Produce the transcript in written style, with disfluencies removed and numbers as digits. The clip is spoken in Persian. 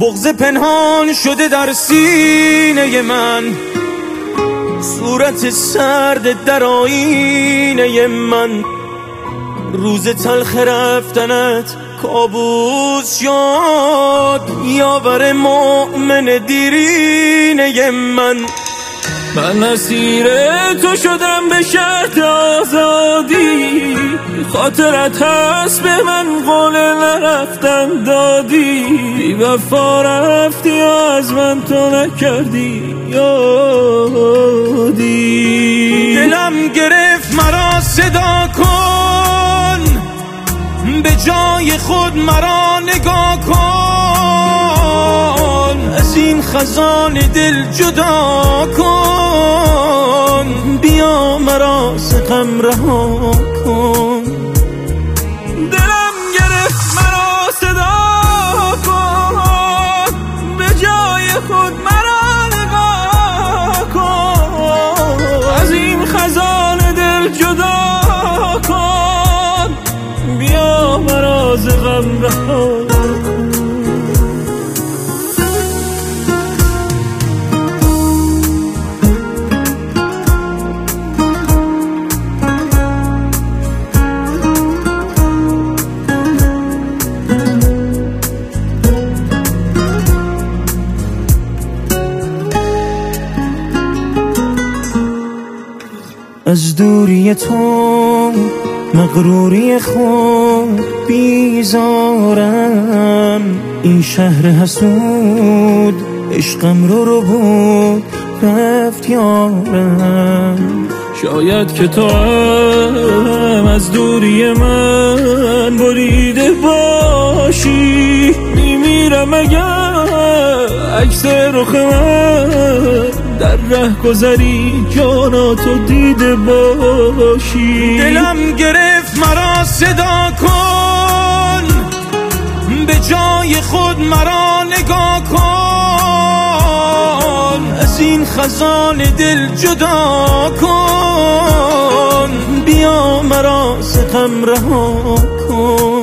بغض پنهان شده در سینه من، صورت سرد در آینه من. روز تلخ رفتنت کابوس شد، یاور مؤمن دیرینه من. من اسیر تو شدم به شرط آزادی، خاطرت هست به من قول نرفتن دادی. بی وفا رفتی از من تو نکردی یادی. دلم گرفت مرا صدا کن، به جای خود مرا نگاه کن. از این خزان دل جدا کن، بیا مرا ز غم رها کن. دلم گرفت مرا صدا کن، به جای خود مرا نگاه کن. از این خزان دل جدا کن، بیا مرا ز غم رها کن. از دوری تو مغروری خود بیزارم، این شهر حسود عشقم رو بود رفت یارم. شاید که تو هم از دوری من بریده باشی، میمیرم اگر عکس رخ من در ره گذری جاناتو دیده باشی. دلم گرفت مرا صدا کن، به جای خود مرا نگاه کن. از این خزان دل جدا کن، بیا مرا ز غم رها کن.